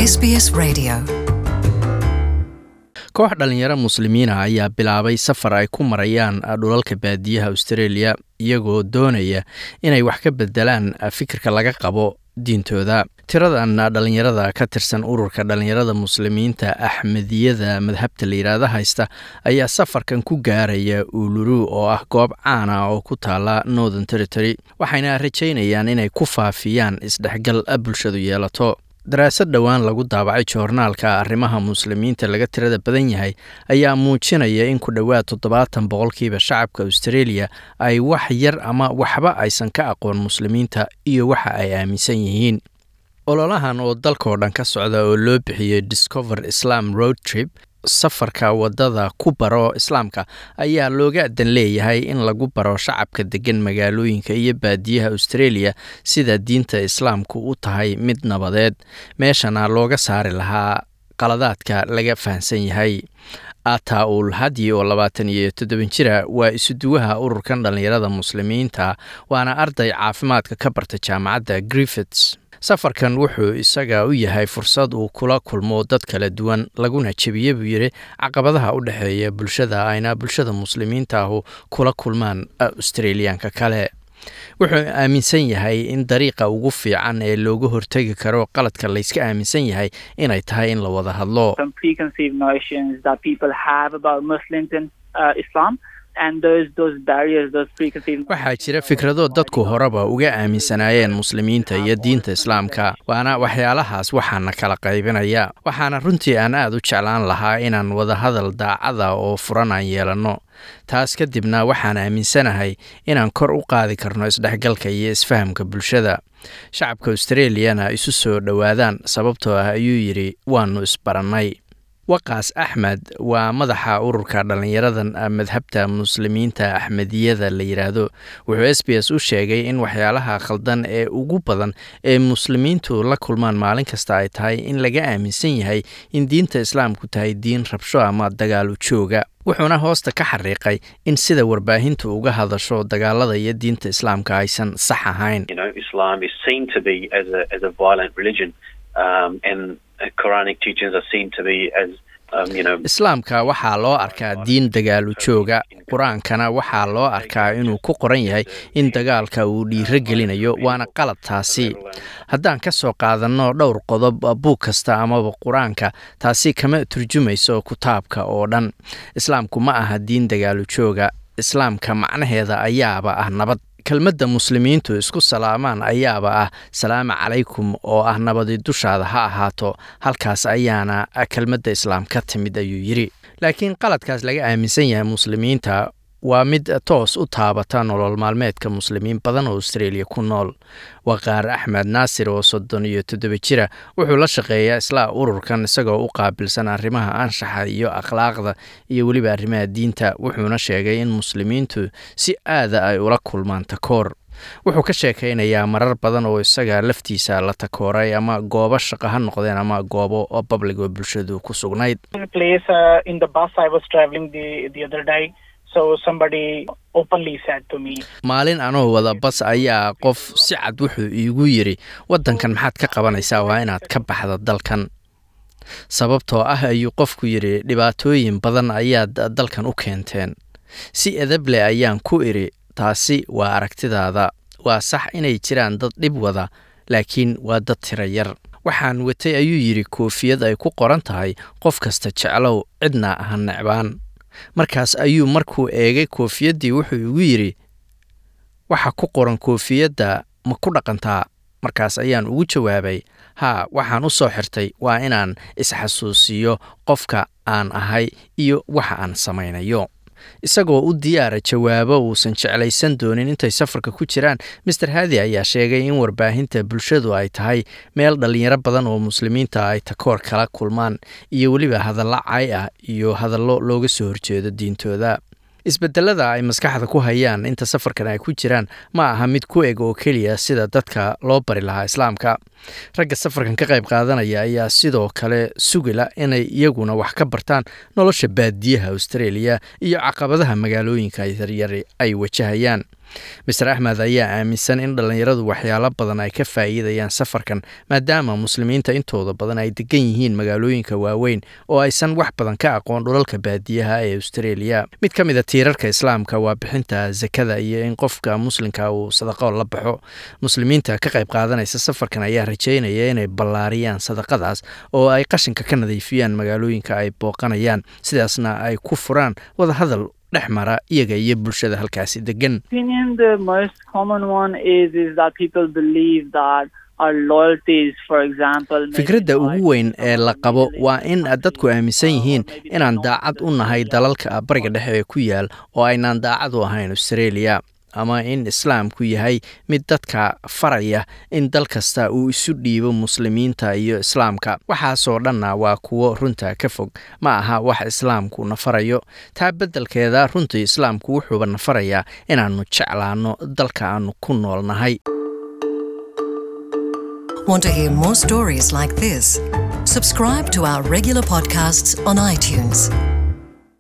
SBS Radio. koox dhalinyaro muslimiina ayaa bilaabay safar ay ku marayaan dhulalka baadiyaha Australia iyagoo doonaya inay wax ka bedelaan fikirka laga qabo diintooda. tiradan dhalinyarada ka tirsan ururka dhalinyarada muslimiinta Axmediyada madhabta la yiraahdo haysta ayaa safarkan ku gaaraya Uluru oo ah goob caan ah oo ku taala Northern Territory, waxayna rajaynayaan inay ku faafiyaan isdhexgal bulshadu yeelato. daraasad dhowaan lagu daabacay joornaalka arrimaha muslimiinta laga tirada badan yahay ayaa muujinaya in ku dhawaad 70% shacabka Australia ay wax yar ama waxba aysan ka aqoon muslimiinta iyo waxa ay aaminsan yihiin. ololahan oo dalka oo dhan ka socda oo loo bixiyay Discover Islam Road Trip, safarka wadada ku baro islaamka, ayaa looga dan leeyahay in lagu baro shacabka degan magaalooyinka iyo baadiyaha Australia sida diinta islaamku u tahay mid nabadeed, meeshana looga saari lahaa qaladaadka laga fahansan yahay. Ataul Hadi oo 27 jira waa isuduwaha ururkan dhalinyarada muslimiinta, waana arday caafimaadka ka barta jaamacadda Griffiths. safarkan wuxuu isaga u yahay fursad uu kula kulmo dad kala duwan, laguna jabiyo buu yiri caqabadaha u dhaxeeya bulshada ayna bulshada muslimiinta ah kula kulmaan Australianka kale. wuxuu aaminsan yahay in dariiqa ugu fiican ee looga hortagi karo qaladka la iska aaminsan yahay inay tahay in la wada hadlo. Some preconceived notions that people have about Muslims and Islam. And those barriers, those preconceived waxaa jira fikrado dadku horeba uga aaminsanaayeen muslimiinta iyo diinta islaamka, waana waxyaalahaas waxaana kala qaybinaya. waxaana runtii aan aad u jeclaan lahaa inaan wada hadal daacada oo furan aan yeelano. taas kadibna waxaan aaminsanahay inaan kor u qaadi karno isdhexgalka iyo isfahamka bulshada. shacabka Australiana isu soo dhawaadaan sababtoo ah ayuu yiri waanu isbarannay. waqaas Axmed waa madaxa ururka dhalinyaradan madhabta muslimiinta Axmediyada la yiraahdo. wuxuu SBS u sheegay in waxyaalaha khaldan ee ugu badan ee muslimiintu la kulmaan maalin kasta ay tahay in laga aaminsan yahay in diinta islaamku tahay diin rabsho ama dagaal u jooga. wuxuuna hoosta ka xariiqay in sida warbaahintu uga hadasho dagaalada iyo diinta islaamka aysan sax ahayn. Islam is seen to be as a violent religion, and Quranic teachings are seen to be as islaamka waxaa loo arkaa diin dagaal u jooga, qur-aankana waxaa loo arkaa inuu ku qoran yahay in dagaalka uu dhiiro gelinayo, waana qalad taasi. haddaan ka soo qaadanno dhowr qodob buug kasta amaba qur-aanka, taasi kama turjumayso kitaabka oo dhan. islaamku ma aha diin dagaal u jooga. islaamka macnaheeda ayaaba ah nabad. kelmadda muslimiintu isku salaamaan ayaaba ah salaamu calaykum oo ah nabadi dushaada ha ahaato. halkaas ayaana kelmadda islaam ka timid ayuu yiri. laakiin qaladkaas laga aaminsan yahay muslimiinta waa mid toos u taabata nolol maalmeedka muslimiin badan oo Australia ku nool. waqaar Axmed Naasir oo 37 jira wuxuu la shaqeeyaa isla ururkan isagoo u qaabilsan arrimaha anshaxa iyo akhlaaqda iyo weliba arrimaha diinta. wuxuuna sheegay in muslimiintu si aad ay ula kulmaan takoor. wuxuu ka sheekaynayaa marar badan oo isaga laftiisa la takooray ama goobo shaqo ha noqdeen ama goobo public oo bulshadu ku sugnayd. in the bus I was traveling the other day. So somebody openly said to me, maalin anoo wada bas ayaa qof si cad wuxuu iigu yiri wadankan maxaad ka qabanaysaa, waa inaad ka baxdo dalkan. sababtoo ah ayuu qofku yiri dhibaatooyin badan ayaad dalkan u keenteen. si edeb leh ayaan ku iri taasi waa aragtidaada. waa sax inay jiraan dad dhib wada, laakiin waa dad tiro yar. waxaan watay ayuu yiri koofiyad ay ku qoran tahay qof kasta jeclow cidna ha necbaan. markaas ayuu markuu eegay koofiyadii wuxuu igu yiri waxa ku qoran koofiyadda ma ku dhaqantaa. markaas ayaan ugu jawaabay haa, waxaan u soo xirtay waa inaan isxasuusiyo qofka aan ahay iyo waxa aan samaynayo. isagoo u diyaara jawaabo uusan jeclaysan doonin intay safarka ku jiraan, Mr. Hadi ayaa sheegay in warbaahinta bulshadu ay tahay meel dhalinyaro badan oo muslimiinta ay takoor kala kulmaan iyo weliba hadallo cay ah iyo hadallo looga soo horjeedo diintooda. isbedelada ay maskaxda ku hayaan inta safarkan ay ku jiraan ma aha mid ku eg oo keliya sida dadka loo bari lahaa islaamka. ragga safarkan ka qayb qaadanaya ayaa sidoo kale sugila inay iyaguna wax ka bartaan nolosha baadiyaha Australia iyo caqabadaha magaalooyinka yaryar ay wajahayaan. Mr. Axmed ayaa aaminsan in dhalinyaradu waxyaalo badan ay ka faa'iidayaan safarkan maadaama muslimiinta intooda badan ay degan yihiin magaalooyinka waaweyn oo aysan wax badan ka aqoon dhulalka baadiyaha ee Australia. Mid ka mid ah tiirarka Islaamka waa bixinta zakada iyo in qofka muslimka uu sadaqo la baxo. Muslimiinta ka qayb qaadanaysa safarkan ayaa rajeynaya inay ballaariyaan sadaqadaas oo ay qashinka ka nadiifiyaan magaalooyinka ay booqanayaan, sidaasna ay ku furaan wada hadal dhexmara iyaga iyo bulshada halkaasi degan. The most common one is that people believe that our loyalties, for example, fikradda ugu weyn ee la qabo waa in dadku aaminsan yihiin inaan daacad u nahay dalalka bariga dhexe ee ku yaal oo aynaan daacad u ahayn Australia, ama in Islaamku yahay mid dadka faraya in dal kasta uu isu dhiibo muslimiinta iyo Islaamka. Waxaasoo dhanna waa kuwo runta ka fog, ma aha wax Islaamku na farayo. Taa beddelkeeda runtii Islaamku wuxuuba na farayaa inaannu jeclaano dalka aanu ku noolnahay. Want to hear more stories like this? Subscribe to our regular podcasts on iTunes.